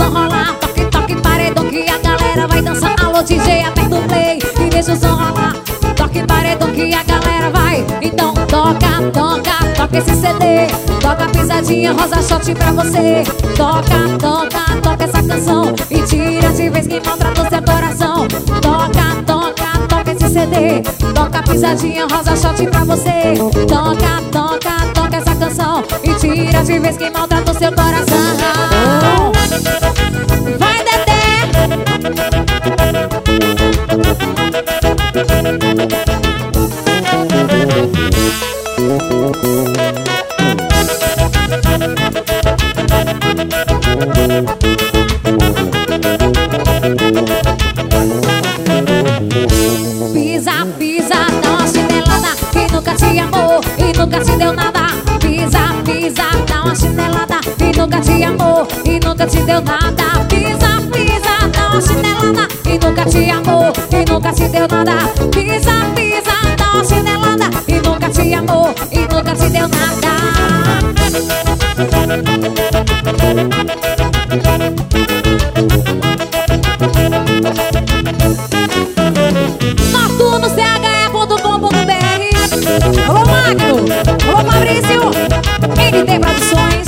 som rolar. Toque, toque, paredão que a galera vai dançar. Alô DJ, aperta o play e deixa o som rolar. Toque, paredão que a galera vai. Então toca, toca, toca esse CD. Toca pisadinha, rosa shot pra você. Toca, toca, toca essa canção e tira de vez que maltrata o seu coração. Toca, toca, toca esse CD. Toca pisadinha, rosa shot pra você. Toca, toca, toca essa canção e tira de vez que maltrata o seu coração. Vai, Dedé! Pisa, pisa, dá uma chinelada que nunca te amou e nunca te deu nada. Pisa, pisa, dá uma chinelada que nunca te amou e nunca te deu nada. Pisa, pisa, dá uma chinelada que nunca te amou e nunca te deu nada. Pisa, pisa, dá uma chinelada que nunca te amou e nunca te deu nada. NortunoCHE.com.br. Alô Magno, alô Fabrício, NT Produções.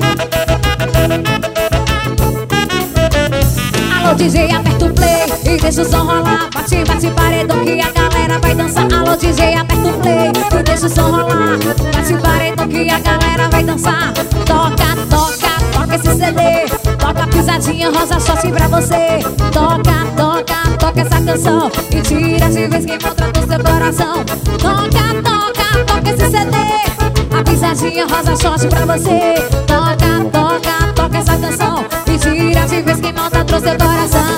Alô DJ, aperta o play e deixa o som rolar. Bate, bate paredão que a galera vai dançar. Alô DJ, aperta o play e deixa o som rolar. Bate paredão que a galera vai dançar. Toca, toca, toca esse CD. Toca pisadinha, rosa shot pra você. Toca, toca, toca essa canção e tira de vez que maltrata o seu coração. Toca, toca, toca esse CD. A pisadinha, rosa shot pra você. Toca, toca, toca essa canção e tira de vez que maltrata o seu coração.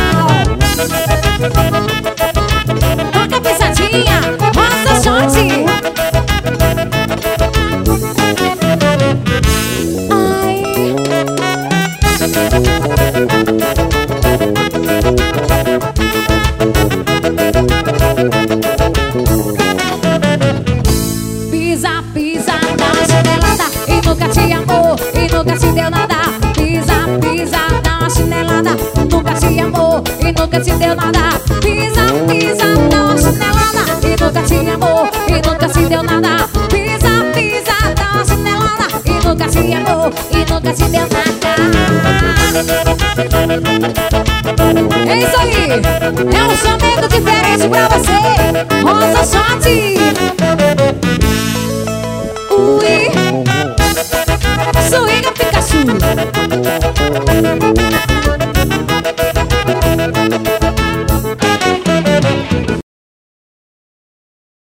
Toca pisadinha, rosa shot. Pisa, pisa, dá uma chinelada e nunca te amou e nunca te deu nada. Pisa, pisa, dá uma chinelada, nunca te amou e nunca te deu nada. Pisa, pisa, dá uma chinelada e nunca te amou e nunca te deu nada. Pisa, pisa, dá uma chinelada e nunca te amou e nunca te deu nada. É isso aí, é um chamego diferente pra você. Rosa shot.